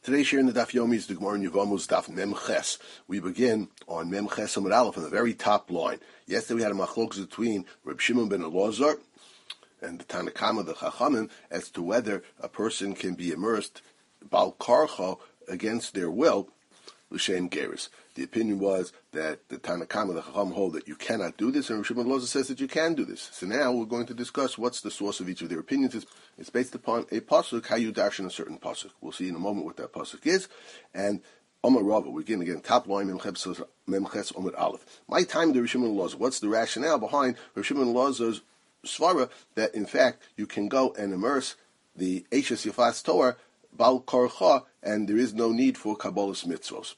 Today's share in the Daf Yomi is the Gemara in Yevamos Daf Mem Ches. We begin on Mem Ches Amud Aleph on the very top line. Yesterday we had a machlokes between Reb Shimon ben Elazar and the Tanna Kama, the Chachamim, as to whether a person can be immersed bal karcha against their will l'shem geris. The opinion was that the Tanna Kama, the Chacham, hold that you cannot do this, and Reb Shimon ben Elazar says that you can do this. So now we're going to discuss what's the source of each of their opinions. It's based upon a pasuk, how you darshan a certain pasuk. We'll see in a moment what that pasuk is. And Omar Rava, we begin again, top line, Memches Omar Aleph. My time of the Reb Shimon ben Elazar. What's the rationale behind Reb Shimon ben Elazar's svara that in fact you can go and immerse the Eishes Yafas Torah bal karcha, and there is no need for Kabbalah's mitzvos?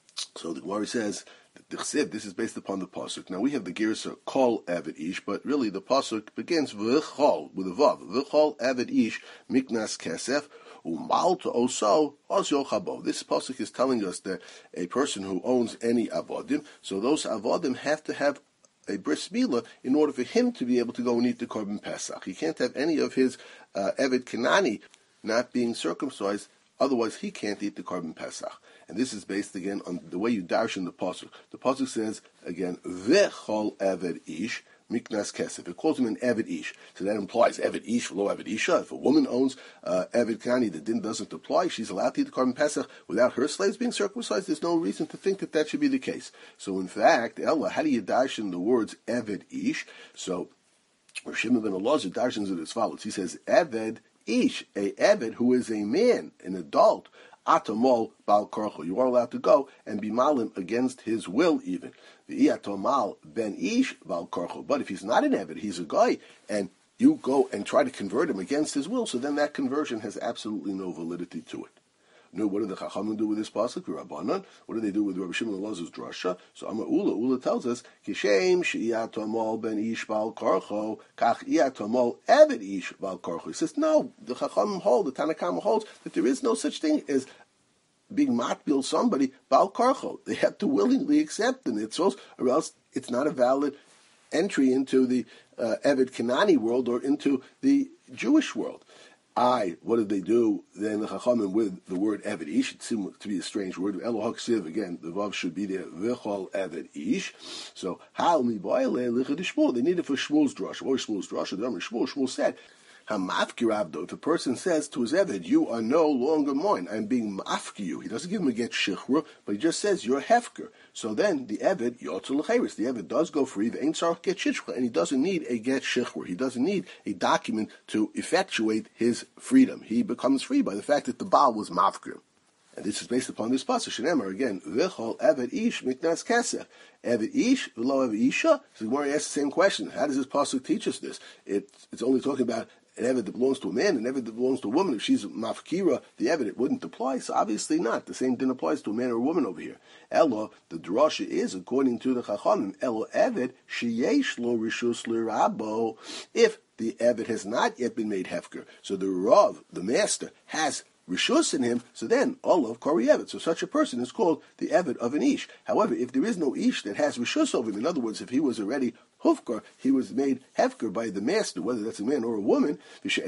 So the Gemara says that the Chsiv, this is based upon the pasuk. Now we have the Girsa Kol Avid Ish, but really the pasuk begins V'chol with a vav. V'chol Avid Ish Miknas Kesef Umal to Oso Osyo Chabo. This pasuk is telling us that a person who owns any avodim, so those avodim have to have a bris milah in order for him to be able to go and eat the korban pesach. He can't have any of his Eved Kenani not being circumcised, otherwise he can't eat the korban pesach. And this is based again on the way you darshan the pasuk. The pasuk says again, V'chol Eved Ish Miknas Kesef. It calls him an Eved Ish. So that implies Eved Ish, lo Eved Isha. If a woman owns Eved Kenani, the din doesn't apply. She's allowed to eat the korban pesach without her slaves being circumcised. There's no reason to think that that should be the case. So in fact, Ella, how do you darshan the words Eved Ish? So Rav Shimon ben Elazar darshans it as follows. He says, Eved Ish, a Eved who is a man, an adult, Atamol bal karcho. You are allowed to go and be malim against his will even. The Atomal ben ish bal karcho. But if he's not an Eved, he's a guy, and you go and try to convert him against his will, so then that conversion has absolutely no validity to it. No, what do the Chachamim do with this pasuk? Rabbanan. What do they do with Rabbi Shimon ben Elazar's drasha? So Amar Ula. Ula tells us, Kishem she'iatomol ben ish bal karcho, kach iatomol Eved ish bal karcho. He says, no, the Chachamim hold, the Tanna Kama holds, that there is no such thing as being matbil somebody bal karcho. They have to willingly accept the mitzvos, or else it's not a valid entry into the Eved Kenani world or into the Jewish world. What did they do then, the Chachamim, with the word Eved Ish? It seemed to be a strange word. Elohak Siv, again, the Vav should be there, V'chol Eved Ish. So, how mi boile lichad Shmuel? They need it for Shmuel's drush. Or Shmuel's drush, the Amr Shmuel said, Hamafkir Abdo, if a person says to his Eved, you are no longer mine, I'm being mafkir you. He doesn't give him a get shichra, but he just says, you're hefker. So then, the Eved, yotzul l'chayris, the Eved does go free, the ain't sarach get shichra, and he doesn't need a get shichra. He doesn't need a document to effectuate his freedom. He becomes free by the fact that the Baal was mafkir. And this is based upon this pasuk. Shenemar again, V'chol Eved Ish Miknas Kesef. Eved Ish v'lo Eved Isha. So the Gemara asks the same question. How does this pasuk teach us this? It's only talking about an Eved that belongs to a man, and an Eved that belongs to a woman. If she's mafkira, the Eved, it wouldn't apply. So obviously not. The same thing applies to a man or a woman over here. Elo, the drasha is, according to the Chachamim, Elo Eved sheyesh lo rishus l'rabo. If the Eved has not yet been made hefker, so the Rav, the master, has Rishus in him, so then all of Kari Eved. So such a person is called the Eved of an Ish. However, if there is no Ish that has Rishus over him, in other words, if he was already Hufkar, he was made Hefker by the master, whether that's a man or a woman, so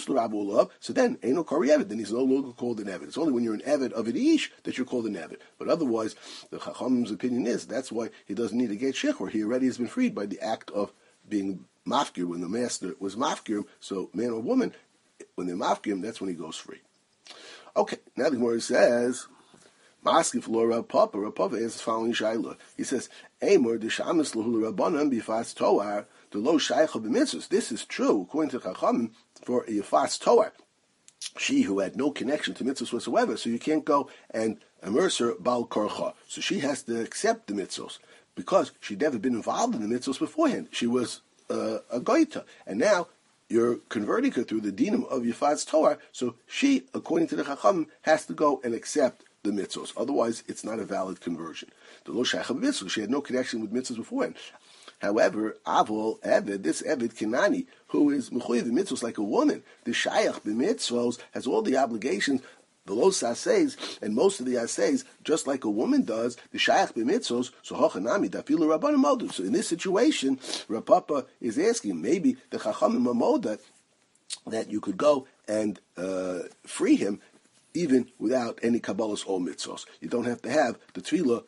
then Eino Kari Eved, then he's no longer called an Eved. It's only when you're an Eved of an Ish that you're called an Eved. But otherwise, the Chachamim's opinion is that's why he doesn't need a get Shechor. He already has been freed by the act of being Mafkir when the master was Mafkir. So man or woman, when they're Mafkir, that's when he goes free. Okay, now the Gemara says, Maskif lo Rav Papa. Rav Papa answers the following shayla. He says, Amor d'shamis lahu rabbanan b'yafas toar the lo shaycha b'mitzvos. This is true according to Chachamim for a yafas toar, she who had no connection to mitzvos whatsoever. So you can't go and immerse her bal karcha. So she has to accept the mitzvos because she'd never been involved in the mitzvos beforehand. She was a goita, and now you're converting her through the dinam of Yifaz Torah, so she, according to the Chacham, has to go and accept the mitzvos. Otherwise, it's not a valid conversion. The lo shaycha b'mitzvos, she had no connection with mitzvos beforehand. However, Avol Eved, this Eved Kenani, who is mechuyev mitzvos like a woman, the shayach b'mitzvos has all the obligations. The los assays, and most of the assays, just like a woman does, the shayach b'mitzvos, so hochanami dafilu rabbanim modu. So in this situation, Rav Papa is asking, maybe the chachamim moda that you could go and free him even without any Kabbalah's or mitzvos. You don't have to have the tefillah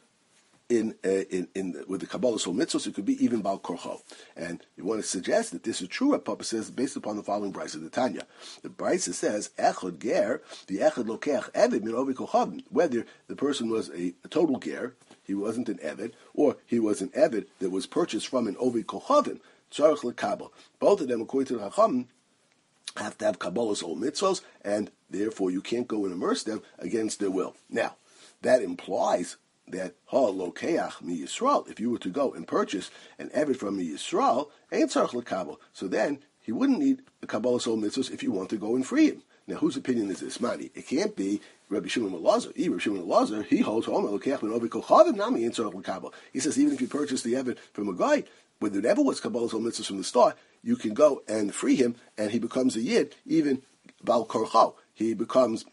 with the Kabbalah's or mitzvos. It could be even Baal Korcho. And you want to suggest that this is true, Rav Papa says, based upon the following brisa, the Tanya. The brisa says, Echad ger, the Echad lokeach eved min ovi kochavim. Whether the person was a total ger, he wasn't an eved, or he was an eved that was purchased from an ovi kochavim, tzarich lekabel. Both of them, according to the Chachamim, have to have Kabbalah's or mitzvos, and therefore you can't go and immerse them against their will. Now, that implies that lokeach mi Yisrael, if you were to go and purchase an eved from mi Yisrael, ain't tzarich lekabel. So then he wouldn't need the Kabbalah's or mitzvos if you want to go and free him. Now, whose opinion is this, Mani? It can't be Rabbi Shimon Elazar. Rabbi Shimon Elazar, he holds home lokeach min ovi kochavim nami ain't tzarich lekabel. He says even if you purchase the eved from a guy, when there never was Kabbalah's or mitzvos from the start, you can go and free him, and he becomes a yid, even Baal Korcho. He becomes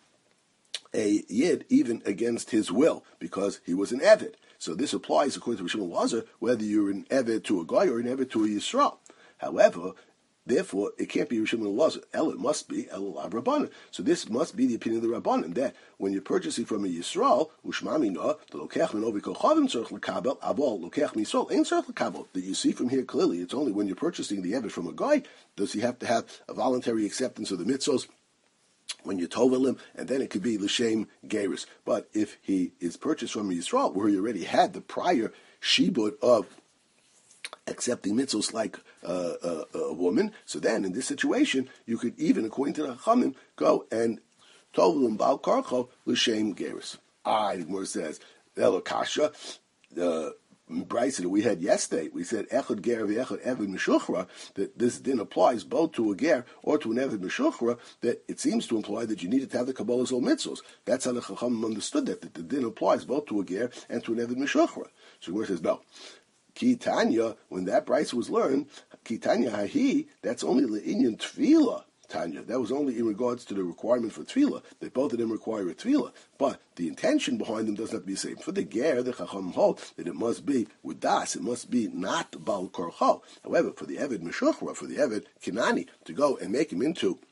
a yid even against his will, because he was an eved. So this applies, according to Rabbi Shimon Elazar, whether you're an eved to a guy or an eved to a Yisrael. However, therefore, it can't be Rabbi Shimon Elazar. It must be El Rabbanan. So this must be the opinion of the Rabbanan, that when you're purchasing from a Yisrael, Ushmamina, the Lokech min ovi kochavim tzarich lekabel, avol Lokech misol ain't tzarich lekabel. That you see from here clearly, it's only when you're purchasing the eved from a guy does he have to have a voluntary acceptance of the mitzvos when you tovel him, and then it could be l'shem gerus. But if he is purchased from a Yisrael, where he already had the prior shibud of accepting mitzvos like a woman, so then in this situation, you could even, according to the Chachamim, go and tovel him Baal Korcho l'shem gerus. The Gemara says, Elokasha, the brisa that we had yesterday, we said echad ger v'echad eved mishuchra, that this din applies both to a ger or to an eved mishuchra, that it seems to imply that you needed to have the Kabbalah's or mitzvos. That's how the Chachamim understood that the din applies both to a ger and to an eved mishuchra. So Gemara says, no. Ki Tanya, when that brisa was learned, Ki Tanya hahi, that's only le'inyan tefillah. Tanya. That was only in regards to the requirement for tefillah, that both of them require a tefillah, but the intention behind them doesn't have to be the same. For the ger, the chacham hold that it must be with das, it must be not Baal Korcho. However, for the eved meshuchra, for the eved kinani, to go and make him into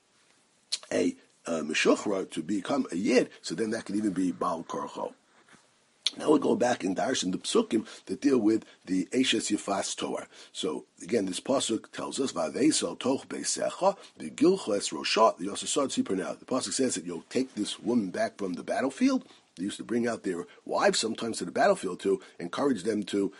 a meshuchra, to become a yid, so then that could even be Baal Korcho. Now we go back in Darshan, the Psukim that deal with the Eshes Yifas Torah. So again, this pasuk tells us Va'veisel toch beisecha the gilches rosha the yosasad tzipernah. The pasuk says that you'll take this woman back from the battlefield. They used to bring out their wives sometimes to the battlefield to encourage them to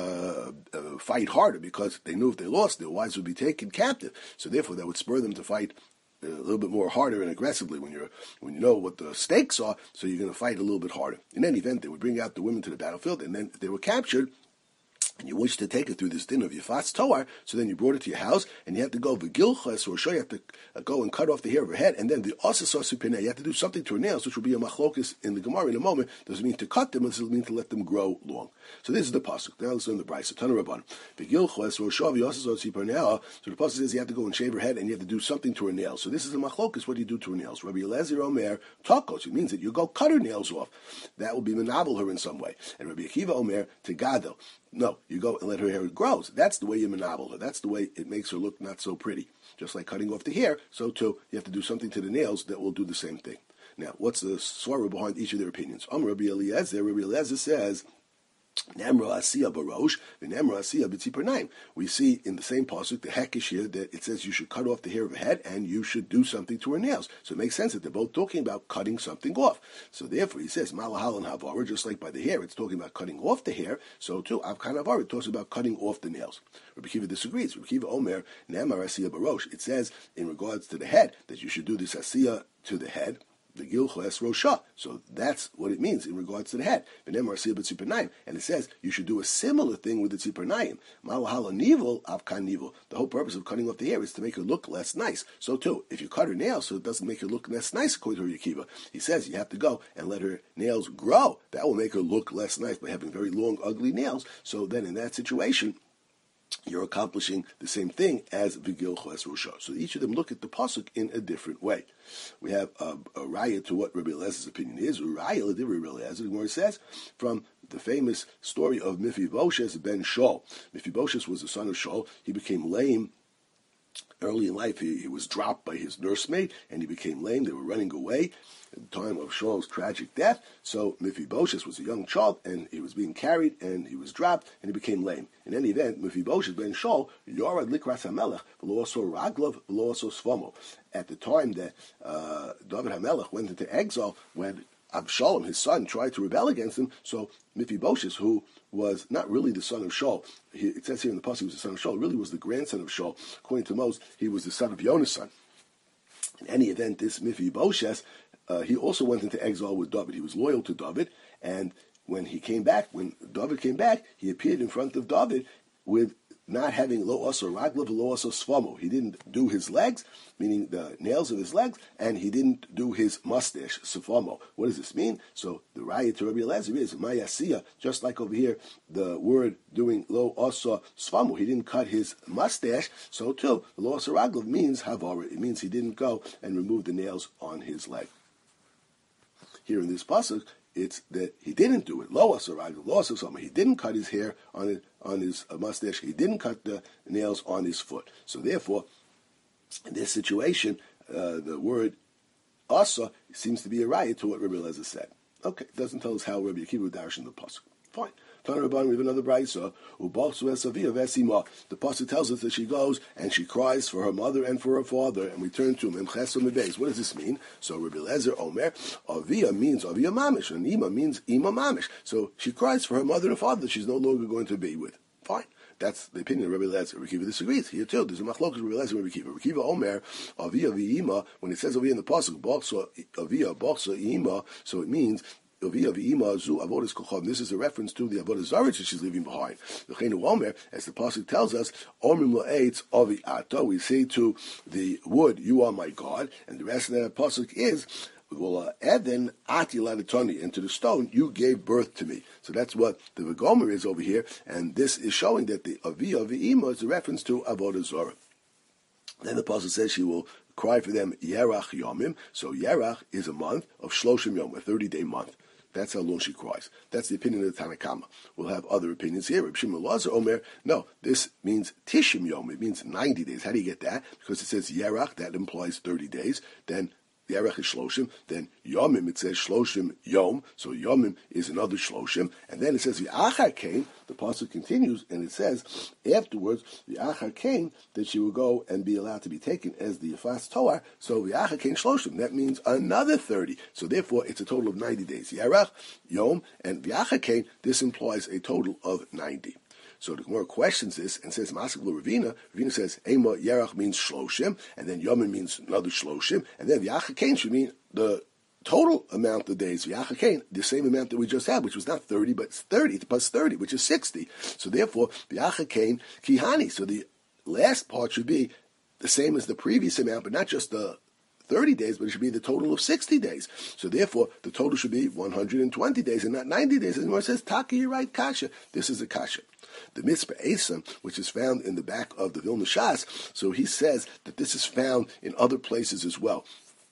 fight harder, because they knew if they lost, their wives would be taken captive. So therefore, that would spur them to fight a little bit more harder and aggressively when you know what the stakes are, so you're going to fight a little bit harder. In any event, they would bring out the women to the battlefield, and then if they were captured, and you wish to take it through this din of Yifas Toar, so then you brought it to your house, and you have to go v'gilchas, or you have to go and cut off the hair of her head, and then the osasas upineh, you have to do something to her nails, which will be a machlokus in the Gemara in a moment. Doesn't mean to cut them, it doesn't mean to let them grow long. So this is the pasuk. Now let's learn the brisa. Tana Rabban. V'gilchas roshav yosasas upineh. So the pasuk says you have to go and shave her head, and you have to do something to her nails. So this is a machlokus. What do you do to her nails? Rabbi Elazar Omer takos. It means that you go cut her nails off. That will be menabel her in some way. And Rabbi Akiva Omer tegadel. No, you go and let her hair grow. That's the way you menabel her. That's the way it makes her look not so pretty. Just like cutting off the hair, so too you have to do something to the nails that will do the same thing. Now, what's the svara behind each of their opinions? Rabbi Eliezer says, Nemra Asiya Barosh, Nemra Asiya B'tzipernayim. We see in the same pasuk, the hekesh here, that it says you should cut off the hair of her head and you should do something to her nails. So it makes sense that they're both talking about cutting something off. So therefore he says, Malahal and Havara, just like by the hair, it's talking about cutting off the hair. So too, Avkan Havara, it talks about cutting off the nails. Rabbi Kiva disagrees. Rabbi Kiva Omer, Nemra Asiya Barosh. It says in regards to the head that you should do this Asiya to the head, the gilches rosha. So that's what it means in regards to the head. And it says you should do a similar thing with the tzipernayim. Malahala nivel avkan nivel. The whole purpose of cutting off the hair is to make her look less nice. So too, if you cut her nails so it doesn't make her look less nice, according to Yekiva, he says you have to go and let her nails grow. That will make her look less nice by having very long, ugly nails. So then in that situation, you're accomplishing the same thing as Vigil Ches Rosha. So each of them look at the pasuk in a different way. We have a raya to what Rabbi Elazar's opinion is. A raya, Rabbi Elazar, the Gemara says, from the famous story of Mephibosheth ben Shaul. Mephibosheth was the son of Shaul. He became lame Early in life, he was dropped by his nursemaid, and he became lame. They were running away at the time of Shaul's tragic death. So Mephibosheth was a young child, and he was being carried, and he was dropped, and he became lame. In any event, Mephibosheth ben Shaul, Yorad Likras HaMelech, v'lo aso Raglav, v'lo aso Sfomo. At the time that David HaMelech went into exile, when Absalom, his son, tried to rebel against him, so Mephibosheth, who was not really the son of Shaul, it says here in the Pasuk he was the son of Shaul, really was the grandson of Shaul. According to Moses, he was the son of Yonasan. In any event, this Mephibosheth, he also went into exile with David. He was loyal to David, and when David came back, he appeared in front of David with not having lo asa raglav, lo asa sfamo. He didn't do his legs, meaning the nails of his legs, and he didn't do his mustache, sfamo. What does this mean? So the raya to Rabbi Eliezer is mayasiya, just like over here, the word doing lo asa sfamo. He didn't cut his mustache, so too, lo asa raglav means havara. It means he didn't go and remove the nails on his leg. Here in this pasuk, it's that he didn't do it. Lo asa raglav, lo asa sfamo. He didn't cut his hair on his mustache. He didn't cut the nails on his foot. So therefore, in this situation, the word asa seems to be a riot to what Rabbi Eliezer said. Okay, it doesn't tell us how Rabbi Akiva would darshan the pasuk. Fine. Tana Rabban, we have another brayso. The pasuk tells us that she goes and she cries for her mother and for her father, and we turn to Memches Mebeis. What does this mean? So Rabbi Eliezer Omer, Avia means Avia Mamish, and Ima means Ima Mamish. So she cries for her mother and father that she's no longer going to be with. Fine. That's the opinion of Rabbi Eliezer. Rabbi Akiva disagrees. Here too, there's a machlokes Rabbi Eliezer and Rabbi Akiva. Rabbi Akiva Omer, Avia v'Ima, when it says Avia in the pasuk, Avia, Bochsa, Ima, so it means this is a reference to the avodah zarah that she's leaving behind. As the pasuk tells us, we say to the wood, "You are my God," and the rest of that pasuk is, and to the stone, you gave birth to me. So that's what the Vagomer is over here, and this is showing that the Avia V'Ima is a reference to avodah zarah. Then the pasuk says she will cry for them Yerach Yomim. So Yerach is a month of Shloshim Yom, a 30-day month. That's how long she cries. That's the opinion of the Tanna Kama. We'll have other opinions here. Reb Shimon Lazar Omer, no, this means Tishim Yom. It means 90 days. How do you get that? Because it says Yerach, that implies 30 days. Then Yerach is Shloshim. Then Yomim, it says Shloshim Yom. So Yomim is another Shloshim. And then it says V'achar came. The pasuk continues, and it says afterwards, V'achar came, that she will go and be allowed to be taken as the Yafas Toar. So V'achar came Shloshim. That means another 30. So therefore, it's a total of 90 days. Yerach, Yom, and V'achar came. This implies a total of 90. So the Gemara questions this and says, Masik Ravina. Ravina says, Ema Yerach means Shloshim, and then Yomim means another Shloshim, and then V'achar came should mean the total amount of days, V'achar came, the same amount that we just had, which was not 30, but 30 plus 30, which is 60. So therefore, V'achar came Kihani. So the last part should be the same as the previous amount, but not just the 30 days, but it should be the total of 60 days. So therefore, the total should be 120 days and not 90 days. And it says, Taki, you're right, Kasha. This is a Kasha. The Mitzvah Asa, which is found in the back of the Vilna Shas, so he says that this is found in other places as well.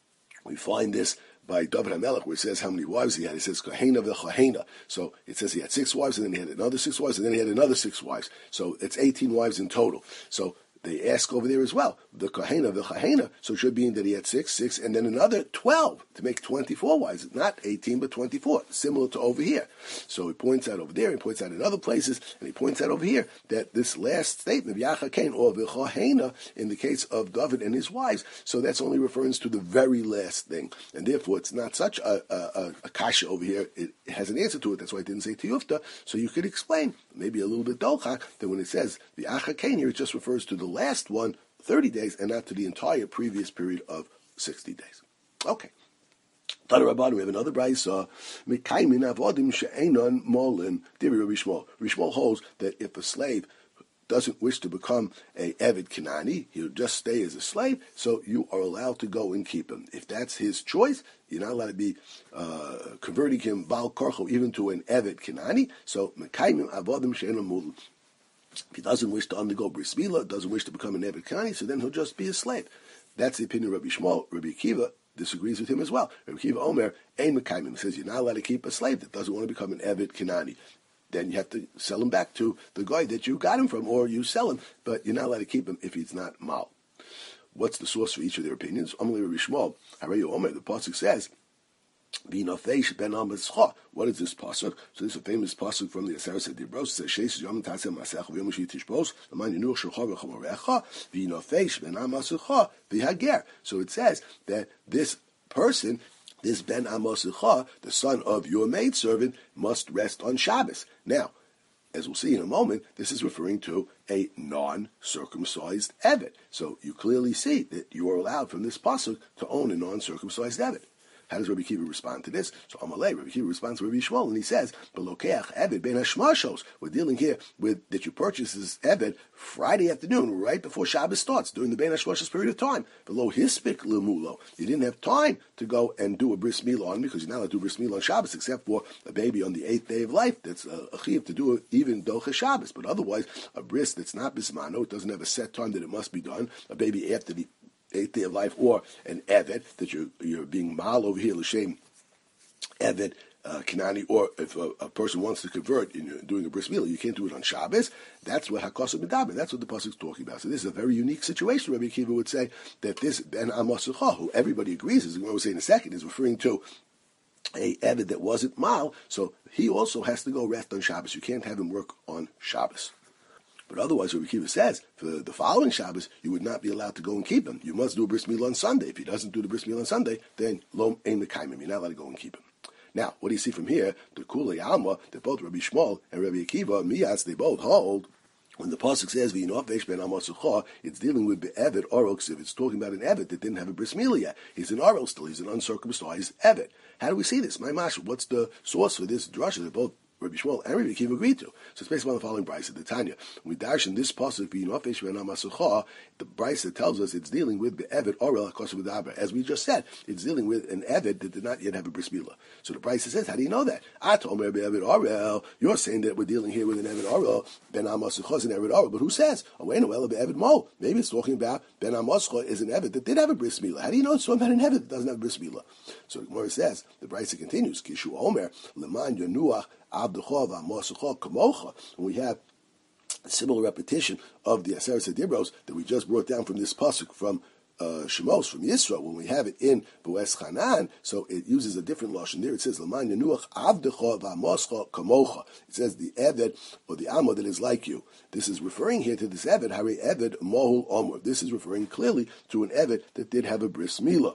We find this by David HaMelech, where it says how many wives he had. It says Kahena v'Chahena. So it says he had 6 wives, and then he had another 6 wives, and then he had another 6 wives. So it's 18 wives in total. So they ask over there as well, the Kahena v'Chahena, so it should mean that he had 6, and then another 12 to make 24 wives, not 18 but 24, similar to over here. So he points out over there, he points out in other places, and he points out over here that this last statement, V'achar Kain or v'Chahena, in the case of David and his wives, so that's only referring to the very last thing, and therefore it's not such a kasha over here. It has an answer to it. That's why I didn't say tiyufta. So you could explain, maybe a little bit dolchak, that when it says V'achar Kain here, it just refers to the last one, 30 days, and not to the entire previous period of 60 days. Okay. Tana Rabban, we have another brayso. Mekaymin avodim she'enon molin. Divrei Rabbi Shmuel. Rabbi Shmuel holds that if a slave doesn't wish to become a Eved Kenani, he'll just stay as a slave, so you are allowed to go and keep him. If that's his choice, you're not allowed to be converting him, Baal Korcho, even to an Eved Kenani. So, Mekaymin avodim she'enon molin. If he doesn't wish to undergo bris milah, doesn't wish to become an Eved Kenani, so then he'll just be a slave. That's the opinion of Rabbi Shmuel. Rabbi Akiva disagrees with him as well. Rabbi Akiva Omer, Ein Mekayim, says you're not allowed to keep a slave that doesn't want to become an Eved Kenani. Then you have to sell him back to the guy that you got him from, or you sell him, but you're not allowed to keep him if he's not mal. what's the source for each of their opinions? Amalei Rabbi Shmuel, Harayu Omer, the pasuk says, V'nafesh ben Amascha. What is this pasuk? So this is a famous pasuk from the Aseret Dibros. It says, "Sheis Yom Taseh Masech V'Yom Shi Tishbos L'man Yinuch Shulcha V'Chomorecha V'nafesh ben Amascha V'Hager." So it says that this person, this ben Amascha, the son of your maidservant, must rest on Shabbos. Now, as we'll see in a moment, this is referring to a non-circumcised Eved. So you clearly see that you are allowed from this pasuk to own a non-circumcised Eved. How does Rabbi Kiva respond to this? So Amalei, Rabbi Kiva responds to Rabbi Shmuel, and he says, "Belokeach Eved ben Hashmashos." We're dealing here with that you purchase this Eved Friday afternoon, right before Shabbos starts, during the ben Hashmashos period of time. Below hispik lemulo, you didn't have time to go and do a bris milah on, because you're not allowed to do bris milah on Shabbos, except for a baby on the 8th day of life. That's a chiyuv to do it even docha Shabbos. But otherwise, a bris that's not bismano, it doesn't have a set time that it must be done. A baby after the 8th day of life, or an Eved that you're being mal over here, l'shem Eved Kanani, or if a person wants to convert and you're doing a bris milah, you can't do it on Shabbos. That's what Hakosah Medaber. That's what the pasuk is talking about. So this is a very unique situation. Rabbi Akiva would say that this Ben Amascha, who everybody agrees, as we'll say in a second, is referring to a Eved that wasn't mal, so he also has to go rest on Shabbos. You can't have him work on Shabbos. But otherwise, Rabbi Akiva says, for the following Shabbos, you would not be allowed to go and keep him. You must do a bris milah on Sunday. If he doesn't do the bris milah on Sunday, then lo ein mekayim. You're not allowed to go and keep him. Now, what do you see from here? The Kulei Alma, that both Rabbi Shmuel and Rabbi Akiva, Miyas, they both hold, when the pasuk says v'yinofesh ben Amascha, it's dealing with be'eved orel ksiv. It's talking about an Eved that didn't have a bris milah yet. He's an orel still. He's an uncircumcised Eved. How do we see this? My mash, what's the source for this drasha that both Rabbi Shmuel and Rabbi Akiva agreed to? So it's based on the following brisa, the Tanya. When we dash in this pasuk, v'yinofesh ben Amascha, the brisa tells us it's dealing with the Eved orel hakosah medaber. As we just said, it's dealing with an Eved that did not yet have a bris milah. So the brisa says, how do you know that? Atomer be'eved orel. You're saying that we're dealing here with an Eved orel. Ben Amascha is an Eved orel, but who says? Awenu be'eved mo. Maybe it's talking about Ben Amascha is an Eved that did have a bris milah. How do you know it's talking about an Eved that doesn't have a bris milah? So the Gemara says, the brisa continues, Kishu Omer leman yanuach abducha v'amascha kamocha. And we have a similar repetition of the Aseret Dibros that we just brought down from this pasuk from Shemos, from Yisro. When we have it in Boaz Chanan, so it uses a different lashon there. It says leman yanuach abducha v'amascha kamocha. It says the Eved or the Amma that is like you. This is referring here to this Eved, Hari Eved Mohul Omer. This is referring clearly to an Eved that did have a bris milah.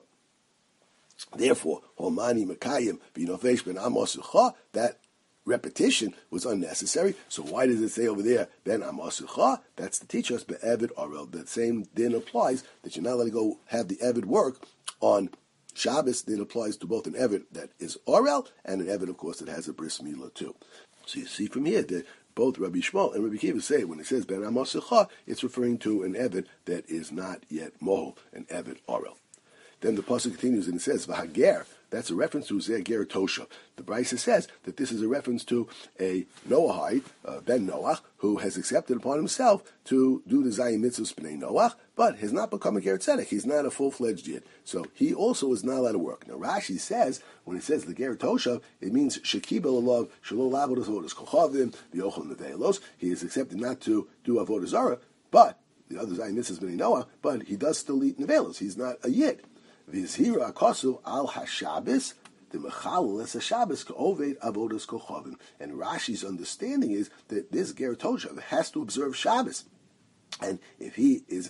Therefore, Homani Mekayim v'yinofesh ben Amascha, that repetition was unnecessary. So why does it say over there ben Amascha? That's to teach us be'eved orel. That same din applies, that you're not allowed to go have the Eved work on Shabbos. Din applies to both an Eved that is orel and an Eved, of course, that has a bris milah too. So you see from here that both Rabbi Shmuel and Rabbi Akiva say when it says ben Amascha, it's referring to an Eved that is not yet mohol, an Eved orel. Then the pasuk continues and it says, "V'hager." That's a reference to Zeh Ger Tosha. The Brisa says that this is a reference to a Noahite, Ben Noach, who has accepted upon himself to do the Zayim Mitzvahs B'nai Noach, but has not become a Ger Tzedek. He's not a full-fledged Yid. So he also is not allowed to work. Now Rashi says, when it says the Ger Tosha, it means Shekibel Alav, Shelo Lavodas Avodas Kochavim, V'yochel Nevelos. He is accepted not to do Avodah Zarah, but the other Zayim Mitzvahs B'nai Noach, but he does still eat Nevelos. He's not a Yid. V'zhira akosu al hashabis the mechalel es hashabis ka'oved avodas kochavim. And Rashi's understanding is that this ger toshav has to observe Shabbos, and if he is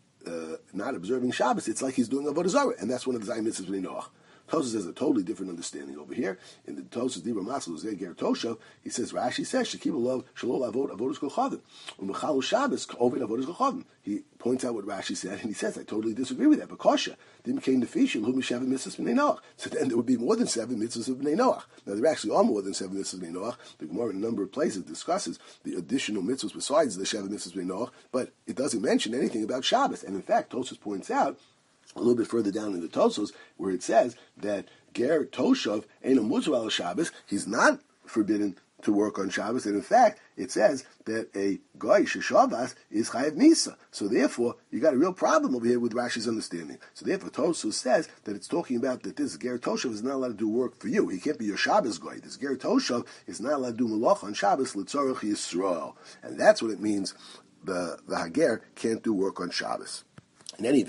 not observing Shabbos, it's like he's doing avodah zarah, and that's one of the Zayim Mitzvahs B'nai Noach. Tosas has a totally different understanding over here. In the Tosas Dibra Masel Zeh Ger Toshav, he says Rashi says Shekibel Lov Shalol Avodas Kochavim U'Mechalu Shabbos Ka'oved Avodas Kochavim. He points out what Rashi said, and he says I totally disagree with that. But Kosha didn't came to Fish and Hu Mishavim Mitzvahs B'nai Noach. So then there would be more than 7 mitzvahs of B'nai Noach. Now there actually are more than 7 mitzvahs of B'nai Noach. The Gemara in a number of places discusses the additional mitzvahs besides the 7 mitzvahs of B'nai Noach, but it doesn't mention anything about Shabbos. And in fact, Tosas points out a little bit further down in the Tosos where it says that Ger Toshav ain't a mutzah al Shabbos. He's not forbidden to work on Shabbos, and in fact, it says that a goy sheshavas is chayav misa. So therefore, you got a real problem over here with Rashi's understanding. So therefore, Tosos says that it's talking about that this Ger Toshav is not allowed to do work for you. He can't be your Shabbos goy. This Ger Toshav is not allowed to do malach on Shabbos l'tzorach Yisrael, and that's what it means. The Hager can't do work on Shabbos. In any event,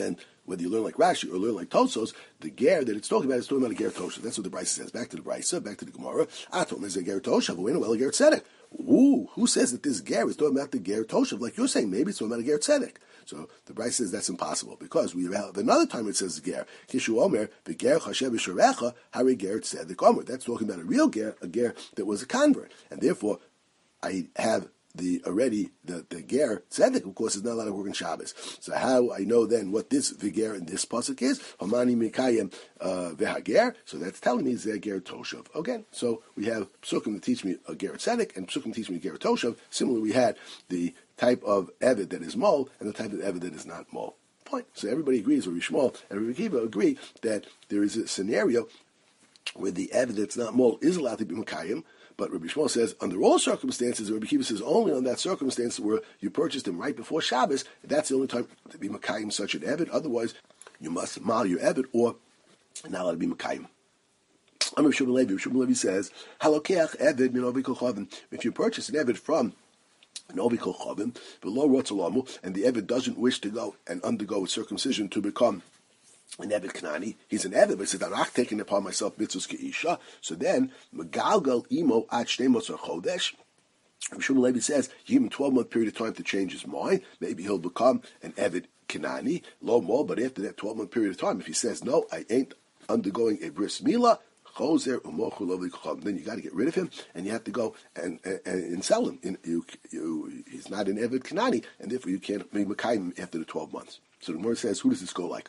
whether you learn like Rashi or learn like Tosos, the ger that it's talking about is talking about a ger toshav. That's what the Brisa says. Back to the Brisa, back to the Gemara. Atom is a ger toshav. We know well a ger tzedek. Ooh, who says that this ger is talking about the ger toshav? Like you're saying, maybe it's talking about a ger tzedek. So the Brisa says that's impossible because we have another time it says ger. Kishu omer v'ger chashev v'sharecha hari ger tzedek omer. That's talking about a real ger, a ger that was a convert, and therefore I have the ger tzedek, of course, is not allowed to work on Shabbos. So how I know then what this viger in this pasuk is? Hamani mikayim vehager. So that's telling me it's a ger toshav. Again, so we have psukim that teach me a ger tzedek and psukim teach me a ger toshav. Similarly, we had the type of eved that is mol and the type of eved that is not mol. Point. So everybody agrees, Rabbi Shmuel and Rabbi Akiva agree that there is a scenario where the eved that's not mol is allowed to be mikayim. But Rabbi Shmuel says, under all circumstances, Rabbi Akiva says only on that circumstance where you purchased him right before Shabbos, that's the only time to be Makayim such an Eved. Otherwise, you must mal your Eved or not allowed to be Makayim. Rabbi Shmuel Levi says, Halokeach Eved min Ovi Kol Chavim. If you purchase an Eved from an Ovi Kol Chavim, below Rotzalamu, and the Eved doesn't wish to go and undergo circumcision to become an Eved Kanani, he's an Eved, but he said, I'm not taking upon myself mitzvahs ke'isha. So then, Megalgal imo at shnei motzar chodesh. Shmuel Levi says, you give him a 12-month period of time to change his mind. Maybe he'll become an Eved Kanani, lo more, but after that 12-month period of time, if he says, no, I ain't undergoing a bris milah, then you got to get rid of him, and you have to go and sell him. He's not an Eved Kanani, and therefore you can't be Mekayim after the 12 months. So the Gemara says, who does this go like?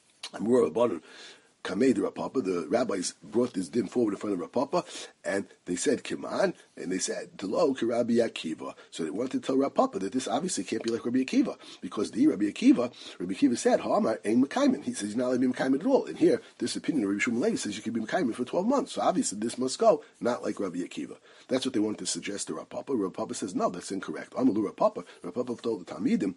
The rabbis brought this din forward in front of Rav Papa, and they said Kiman, and they said Delo Rabbi Akiva. So they wanted to tell Rav Papa that this obviously can't be like Rabbi Akiva, because the Rabbi Akiva said Ha'amar ain't Mekayim. He says he's not allowed to be Mekayim at all. And here, this opinion of Rabbi Shmuel Levi says you can be Mekayim for 12 months. So obviously this must go not like Rabbi Akiva. That's what they wanted to suggest to Rav Papa. Rav Papa says no, that's incorrect. Amalu Rav Papa. Rav Papa told the Talmidim,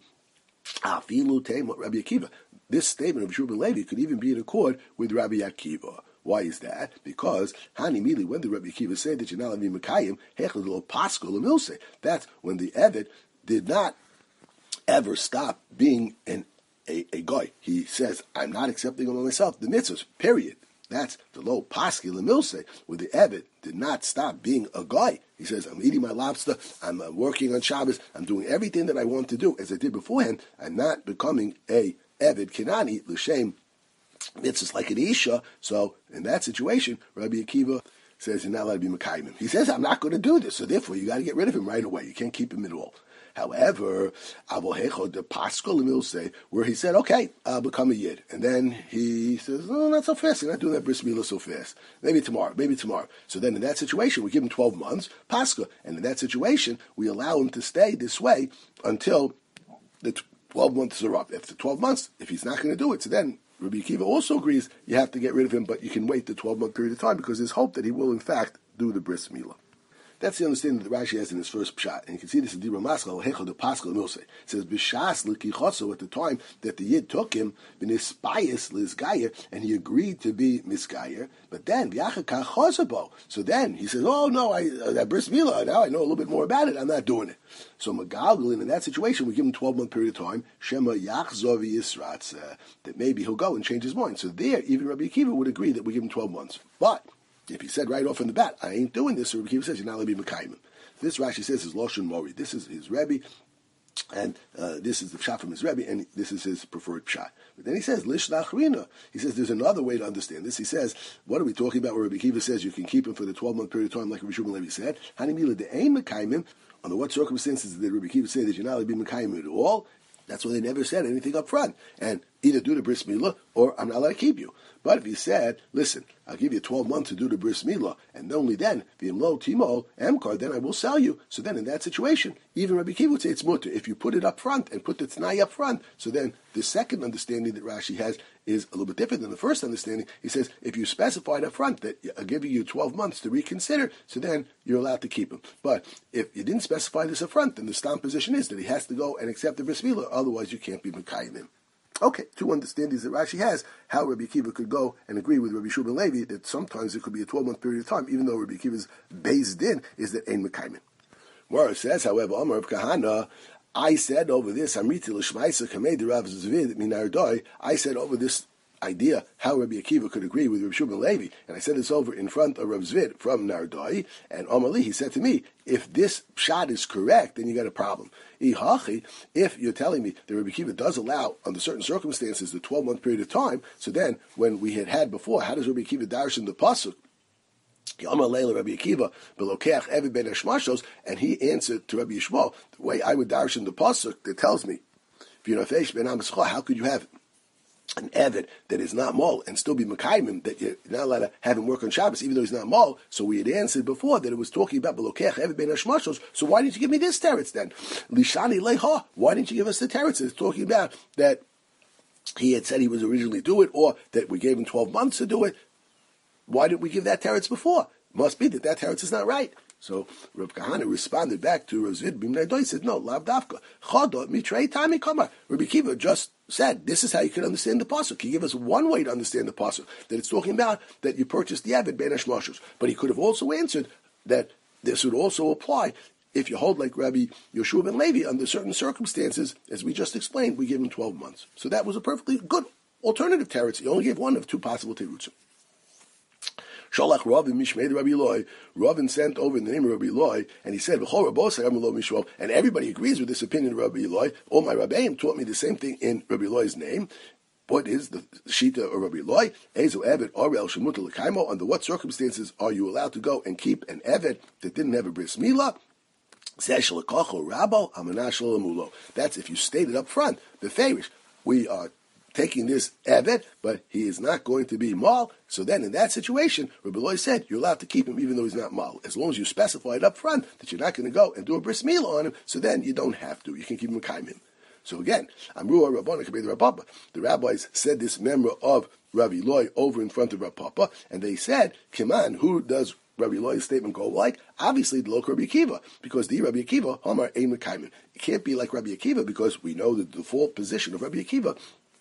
Afilu Teim Rabbi Akiva. This statement of Shmuel Levi could even be in accord with Rabbi Akiva. Why is that? Because Hani Mili, when the Rabbi Akiva said that you're not allowed to be Mekayim, Hechel Paschal Milse. That's when the Eved did not ever stop being a guy. He says, I'm not accepting on myself the mitzvahs, period. That's the low Paschal Milse, where the Eved did not stop being a guy. He says, I'm eating my lobster, I'm working on Shabbos, I'm doing everything that I want to do as I did beforehand. I'm not becoming a Eved Kinani, l'shem mitzvahs like an Isha. So in that situation, Rabbi Akiva says you're not allowed to be Mekayim. He says, I'm not going to do this, so therefore you got to get rid of him right away. You can't keep him at all. However, Avohecho the Paschal Milse, where he said, okay, I'll become a Yid. And then he says, no, not so fast. You're not doing that bris milah so fast. Maybe tomorrow. So then in that situation, we give him 12 months, Pascha. And in that situation, we allow him to stay this way until the 12 months are up. After 12 months, if he's not going to do it, so then Rabbi Akiva also agrees you have to get rid of him, but you can wait the 12-month period of time because there's hope that he will, in fact, do the bris milah. That's the understanding that Rashi has in his first pshat. And you can see this in Dibra Maskal, Hecho de Paschal Milse. It says, B'shas l'kichotso, at the time that the Yid took him, v'nispayis l'izgayer, and he agreed to be misgayer, but then, v'yachakach chosabo. So then, he says, oh no, that bris milah, now I know a little bit more about it, I'm not doing it. So Magalgalin, in that situation, we give him a 12-month period of time, Shema yachzor v'yisratz, that maybe he'll go and change his mind. So there, even Rabbi Akiva would agree that we give him 12 months. But if he said right off in the bat, I ain't doing this, so Rabbi Akiva says you're not allowed to be Mekayim. This Rashi says is Loshen Mori. This is his Rebbe, and this is the pshat from his Rebbe, and this is his preferred pshat. But then he says Lish Nachrina. He says there's another way to understand this. He says, what are we talking about? Where Rabbi Akiva says you can keep him for the 12-month period of time, like Rabbi Shmuel Levi said. Hani Mila de Ein Mekayim. Under what circumstances did Rabbi Akiva say that you're not allowed to be Mekayim at all? That's why they never said anything up front. And either do the bris milah or I'm not allowed to keep you. But if he said, listen, I'll give you 12 months to do the bris milah, and only then, v'imlo timo emkar, then I will sell you. So then in that situation, even Rabbi Akiva would say it's mutter. If you put it up front and put the t'nai up front, so then the second understanding that Rashi has is a little bit different than the first understanding. He says, if you specified up front that I'll give you 12 months to reconsider, so then you're allowed to keep him. But if you didn't specify this up front, then the stamp position is that he has to go and accept the bris milah, otherwise you can't be mekayim him. Okay, two understandings that Rashi has, how Rabbi Akiva could go and agree with Rabbi Shmuel Levi that sometimes it could be a 12-month period of time, even though Rabbi Akiva's based in is that Ein Mekayim. Mara says, however, Amar of Kahana, I said over this, I said over this idea how Rabbi Akiva could agree with Rabbi Shimon Levi, and I said this over in front of Rav Zvid from Nardai, and Omali, he said to me, if this shot is correct, then you got a problem. If you're telling me that Rabbi Akiva does allow, under certain circumstances, the 12-month period of time, so then, when we had before, how does Rabbi Akiva darshan the pasuk? Rabbi Akiva, and he answered to Rabbi Yishmael, the way I would darshan the pasuk that tells me, how could you have an Eved that is not Mol and still be Mekayim, that you're not allowed to have him work on Shabbos even though he's not Mol? So we had answered before that it was talking about Belokeach Eved Ben Hashmashos. So why didn't you give me this teretz then? Lishani Leha, why didn't you give us the teretz? It's talking about that he had said he was originally do it, or that we gave him 12 months to do it. Why didn't we give that teretz before? Must be that teretz is not right. So Rav Kahana responded back to Rav Zvid Bimnei Doi, said, no, Lav Dafka. Chodot mitrei tami kama. Rabbi Akiva just said, this is how you can understand the pasuk. He gave us one way to understand the pasuk, that it's talking about that you purchased the Eved Ben Hashmashos. But he could have also answered that this would also apply if you hold like Rabbi Yoshua ben Levi under certain circumstances, as we just explained, we give him 12 months. So that was a perfectly good alternative teretz. He only gave one of two possible terutzim. Sholach Ravin Mishmei Rabbi Eloi. Ravin sent over in the name of Rabbi Eloi, and he said, and everybody agrees with this opinion of Rabbi Eloi. All my Rabbeim taught me the same thing in Rabbi Eloi's name. What is the Shita of Rabbi Eloi? Ezo Eved Orel Shemuta L'Kaimo. Under what circumstances are you allowed to go and keep an Eved that didn't have a bris milah? That's if you stated up front, the Farish, we are taking this Eved, but he is not going to be Mal. So then in that situation, Rabbi Eloi said, you're allowed to keep him even though he's not Mal. As long as you specify it up front that you're not going to go and do a bris milah on him, so then you don't have to. You can keep him Kaimim. So again, Amrua Rabbana Kabei Rav Papa. The rabbis said this member of Rabbi Eloi over in front of Rav Papa, and they said, Kiman, who does Rabbi Eloi's statement go like? Obviously, the local Rabbi Akiva, because the Rabbi Akiva, Hamar Ein Mekayim. It can't be like Rabbi Akiva, because we know the default position of Rabbi Akiva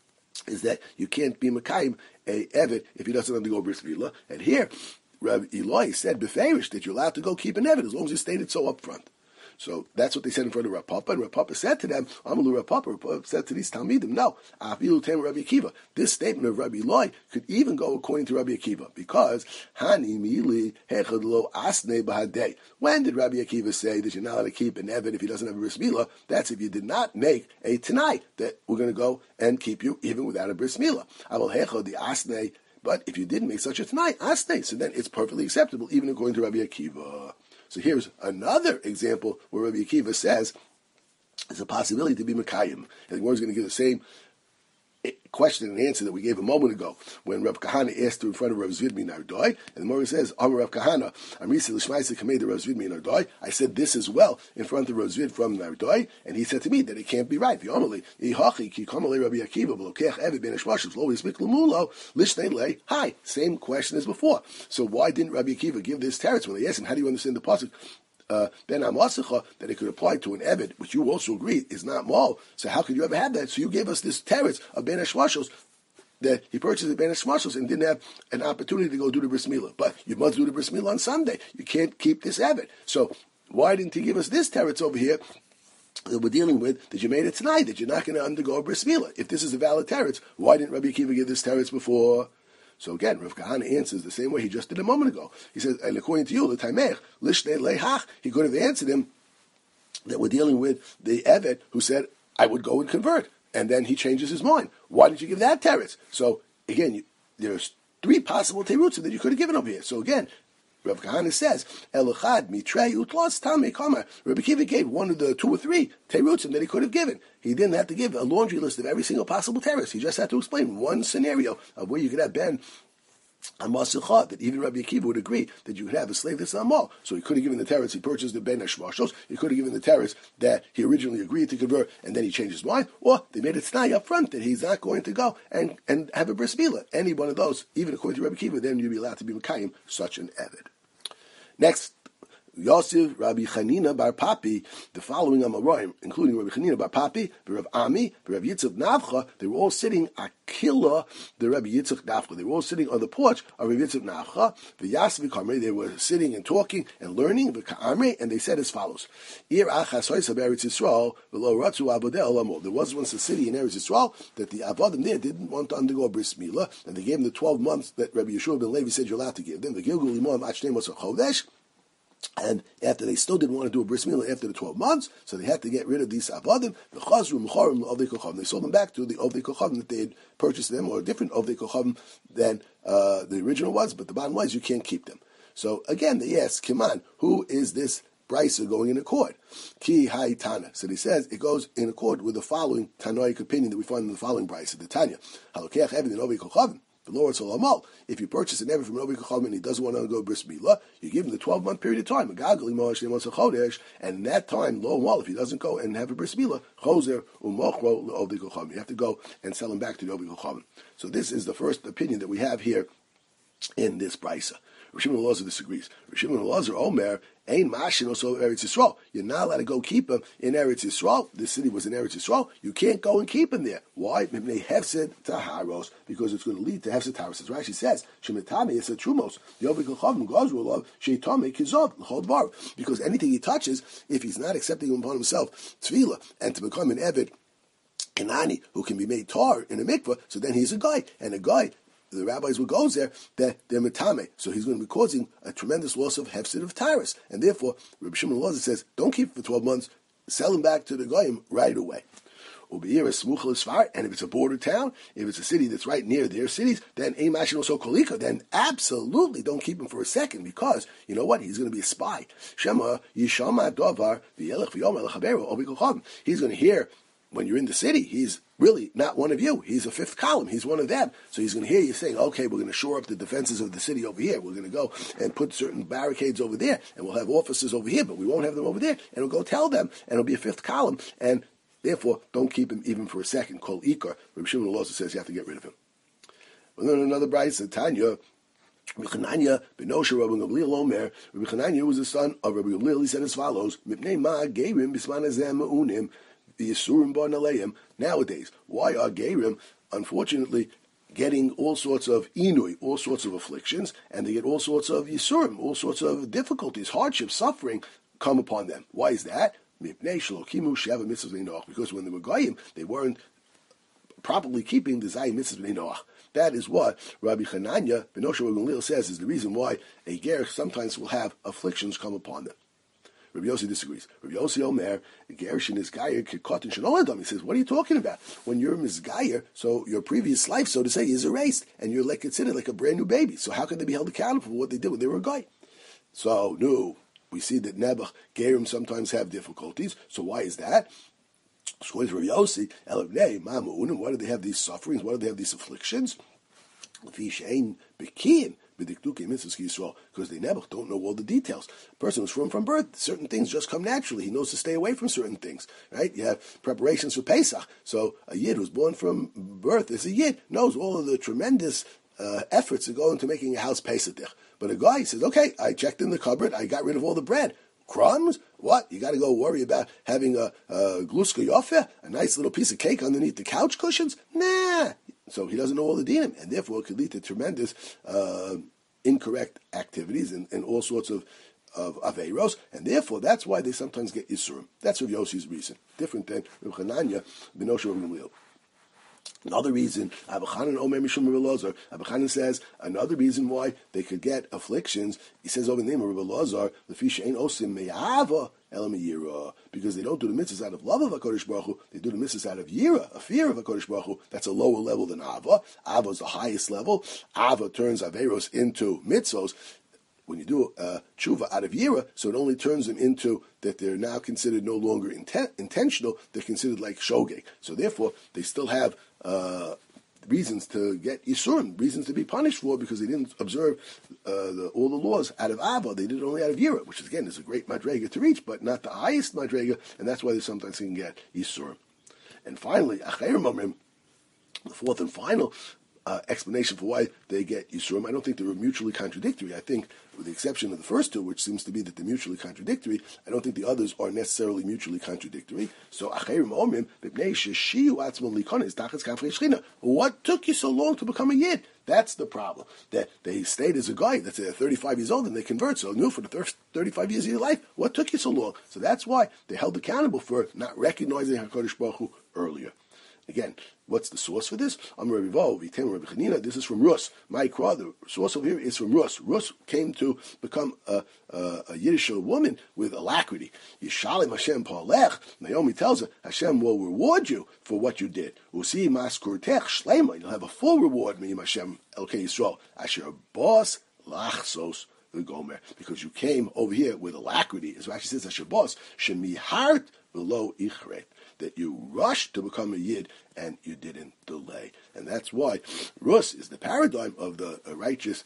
is that you can't be Mekayim a Eved if he doesn't undergo bris milah. And here, Rabbi Eloi said beferish that you're allowed to go keep an Eved as long as you stated so up front. So that's what they said in front of Rav Papa, and Rav Papa said to them, Amalu Rav Papa said to these Talmidim, no, Afilu Tem Rabbi Akiva. This statement of Rabbi Eloi could even go according to Rabbi Akiva, because Hani Mili Hechad Lo Asne Bahadei. When did Rabbi Akiva say that you're not allowed to keep an Eved if he doesn't have a bris milah? That's if you did not make a Tanai that we're going to go and keep you even without a bris milah. Aval Hechad the Asne. But if you didn't make such a Tanai, Asne, so then it's perfectly acceptable, even according to Rabbi Akiva. So here's another example where Rabbi Akiva says there's a possibility to be Mekayim. I think we're going to give the same question and answer that we gave a moment ago when Rav Kahana asked in front of Rav Zvid Nardai, and the Morah says, Amar Rav Kahana, Amrisi L'Shmaisa Kamei Rav Zvid Nardai. I said this as well in front of Rav Zvid from Nardai, and he said to me that it can't be right. The Omali, Ihachi Ki Kamalei Rabbi Akiva V'Lokech Eved Ben Hashmashos Lo Yismik L'Mulo Lishnei Lei. Hi, same question as before. So why didn't Rabbi Akiva give this teretz when they asked him, how do you understand the pasuk? Ben Amasecha, that it could apply to an Eved, which you also agree is not Mal. So how could you ever have that? So you gave us this teretz of Ben Hashmashos, that he purchased a Ben Hashmashos and didn't have an opportunity to go do the bris milah. But you must do the bris milah on Sunday. You can't keep this Eved. So why didn't he give us this teretz over here that we're dealing with, that you made it tonight, that you're not going to undergo a bris milah? If this is a valid teretz, why didn't Rabbi Akiva give this teretz before? So again, Rav Kahana answers the same way he just did a moment ago. He says, and according to you, l'taimech, lishnei lehach, he could have answered him that we're dealing with the Eved who said, I would go and convert. And then he changes his mind. Why didn't you give that teretz? So again, there's three possible terutzim that you could have given over here. So again, Rav Kahana says, Elochad mitrei utlos tamei kama. Rabbi Akiva gave one of the two or three terutzim that he could have given. He didn't have to give a laundry list of every single possible teretz. He just had to explain one scenario of where you could have Ben Amasecha, that even Rabbi Akiva would agree that you could have a slave that's not Mal. So he could have given the teretz, he purchased the Ben Hashmashos. He could have given the teretz that he originally agreed to convert and then he changed his mind. Or they made it t'nai up front that he's not going to go and have a bris milah. Any one of those, even according to Rabbi Akiva, then you'd be allowed to be Mekayim such an Eved. Next Yosef, Rabbi Chanina bar Papi, the following Amoraim, including Rabbi Chanina bar Papi, Rav Ami, Rav Yitzchak Navcha, they were all sitting Akila, the Rabbi Yitzchak Navcha. They were all sitting on the porch of Rabbi Yitzchak Navcha. The Yasvi Kamre, they were sitting and talking and learning the Ka'amre, and they said as follows: Ir Achas Hoysa Eretz Yisrael, v'lo Ratzu Abodeh Olamol. There was once a city in Eretz Yisrael that the Avodim there didn't want to undergo bris milah, and they gave them the 12 months that Rabbi Yeshua ben Levi said you're allowed to give them. The Gilgul Imam Achnei Mosar Chodesh. And after they still didn't want to do a bris milah after the 12 months, so they had to get rid of these avodim. The chazru mechorim l'ovdei kochavim. They sold them back to the ovdei kochavim that they had purchased them, or a different ovdei kochavim than the original ones. But the bottom line is you can't keep them. So again, they ask, Kiman, who is this brisa going in accord? Ki hai Tana. So he says it goes in accord with the following Tanoic opinion that we find in the following brisa, the Tanya. Halokeach eved in ovdei kochavim. The Lord Salamal, if you purchase an Evid from Novi Kachavim and he doesn't want to go bris milah, you give him the 12-month period of time. And in that time, lo and well, if he doesn't go and have a bris milah, you have to go and sell him back to Novi Kachavim. So this is the first opinion that we have here in this brisa. Rav Shimon Elazar disagrees. Rav Shimon Elazar Omer ain't mashin also Eretz Yisrael. You're not allowed to go keep him in Eretz Yisrael. This city was in Eretz Yisrael. You can't go and keep him there. Why? Mipnei hefsed taharos, because it's going to lead to hefsed taharos. As Rashi says, shemitame is a trumos. Yovi kochavim gazrulav sheitame kizov l'chol dvar. Because anything he touches, if he's not accepting upon himself tefillah and to become an Eved Kanani who can be made tar in a mikvah, so then he's a guy, and a guy. The rabbis would go there, they're metame, so he's going to be causing a tremendous loss of hefsid of taris, and therefore Rabbi Shimon Elazar says, don't keep it for 12 months, sell him back to the goyim right away. And if it's a border town, if it's a city that's right near their cities, then then absolutely don't keep him for a second, because you know what? He's going to be a spy. He's going to hear when you're in the city, he's really not one of you. He's a fifth column. He's one of them. So he's going to hear you saying, okay, we're going to shore up the defenses of the city over here. We're going to go and put certain barricades over there, and we'll have officers over here, but we won't have them over there. And we'll go tell them, and it'll be a fifth column. And therefore, don't keep him even for a second. Kol Ikar. Rabbi Shimon Elazar says you have to get rid of him. Well, then another brayso, Tanya, Rabbi Chananya ben Nosha Rabbi Gamliel Omer. Rabbi Chananya was the son of Rabbi Gamliel. He said as follows: Mipnei ma geirim bisman hazeh ma'unim. The Yisurim Bar Naleim. Nowadays, why are Gerim, unfortunately, getting all sorts of inui, all sorts of afflictions, and they get all sorts of Yisurim, all sorts of difficulties, hardships, suffering come upon them? Why is that? Because when they were Goyim, they weren't properly keeping the Zayim Mitzvahs B'nei Noach. That is what Rabbi Chananya ben Nosha Rabbi Gamliel says is the reason why a Ger sometimes will have afflictions come upon them. Rabbi Yossi disagrees. Rabbi Yossi Omer, Gershin is Gayer Kikotin Shanoladam. He says, what are you talking about? When you're Mizgayer, so your previous life, so to say, is erased, and you're like considered like a brand new baby. So how can they be held accountable for what they did when they were a guy? So, no, we see that Nebuch, Gerim sometimes have difficulties. So why is that? So Rabbi Yossi, Elavnei, Mamunim, why do they have these sufferings? Why do they have these afflictions? Because they never don't know all the details. A person who's from birth, certain things just come naturally. He knows to stay away from certain things, right? You have preparations for Pesach. So a Yid who's born from birth as a Yid knows all of the tremendous efforts that go into making a house Pesach. But a guy says, okay, I checked in the cupboard, I got rid of all the bread. Crumbs? What? You got to go worry about having a gluska yofe, a nice little piece of cake underneath the couch cushions? Nah. So he doesn't know all the dinim, and therefore it could lead to tremendous incorrect activities and all sorts of aveiros, and therefore that's why they sometimes get yisurim. That's Rav Yossi's reason, different than Rav Chananya ben Nosha Rabbi Gamliel. Another reason, Abba Chanan Omer Mishum Rabbi Elazar. Abba Chanan says another reason why they could get afflictions. He says over the name of Rabbi Elazar, Lefi she'ein osim me'ava elam yira, because they don't do the mitzvahs out of love of HaKadosh Baruch Hu, they do the mitzvahs out of yira, a fear of HaKadosh Baruch Hu. That's a lower level than Ava. Ava is the highest level. Ava turns averos into mitzvos. When you do tshuva out of yira, so it only turns them into that they're now considered no longer intentional, they're considered like shogeg. So therefore, they still have reasons to get yisurim, reasons to be punished for, because they didn't observe all the laws out of Ava. They did it only out of yira, which again is a great madrega to reach, but not the highest madrega, and that's why they sometimes can get yisurim. And finally, the fourth and final explanation for why they get Yisurim. I don't think they were mutually contradictory. I think, with the exception of the first two, which seems to be that they're mutually contradictory, I don't think the others are necessarily mutually contradictory. So, what took you so long to become a Yid? That's the problem. That they stayed as a guy, that's 35 years old, and they convert. So new for the first 35 years of your life. What took you so long? So that's why they're held accountable for not recognizing HaKadosh Baruch Hu earlier. Again, what's the source for this? This is from Rus. My Kra, the source over here is from Rus. Rus came to become a Yiddish woman with alacrity. Yishalim Hashem Palech. Naomi tells her, Hashem will reward you for what you did. Usi Maskurtech Shlema. You'll have a full reward, me Hashem Elkei Yisrael. Asher Boss Lachsos the Gomer. Because you came over here with alacrity. As Rashi says, Asher Boss Shemihart Below Ichret. That you rushed to become a Yid and you didn't delay. And that's why Rus is the paradigm of the righteous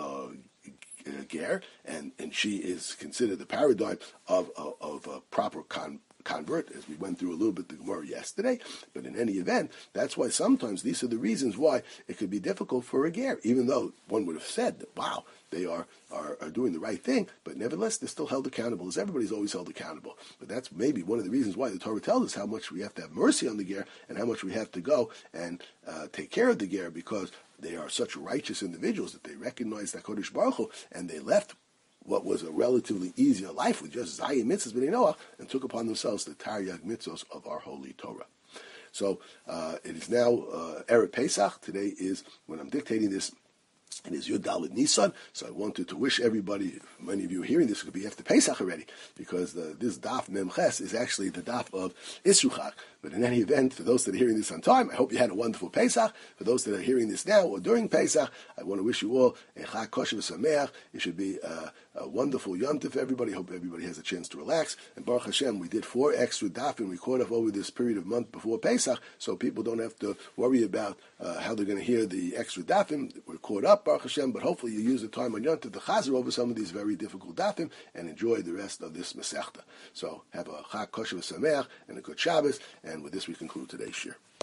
Ger, and she is considered the paradigm of a proper convert, as we went through a little bit the Gemara yesterday. But in any event, that's why sometimes these are the reasons why it could be difficult for a Ger, even though one would have said that, wow, they are doing the right thing, but nevertheless they're still held accountable, as everybody's always held accountable. But that's maybe one of the reasons why the Torah tells us how much we have to have mercy on the Ger and how much we have to go and take care of the Ger, because they are such righteous individuals that they recognize that HaKadosh Baruch Hu, and they left what was a relatively easier life with just Zayim Mitzvahs B'nai Noach and took upon themselves the Taryag Mitzvahs of our holy Torah. So it is now Erev Pesach. Today is, when I'm dictating this, it is Yud Dalet Nisan, so I wanted to wish everybody, many of you are hearing this, it could be after Pesach already, because this daf Mem Ches is actually the daf of Isruchak. But in any event, for those that are hearing this on time, I hope you had a wonderful Pesach. For those that are hearing this now or during Pesach, I want to wish you all a Chag Kosher V'Sameach. It should be a wonderful Yom Tov for everybody. Hope everybody has a chance to relax. And Baruch Hashem, we did 4 extra dafim we caught up over this period of month before Pesach, so people don't have to worry about how they're going to hear the extra dafim. We're caught up, Baruch Hashem, but hopefully you use the time on Yom Tov to chazer over some of these very difficult dafim and enjoy the rest of this Masechta. So have a Chag Kosher V'Sameach and a good Shabbos. And with this, we conclude today's shir.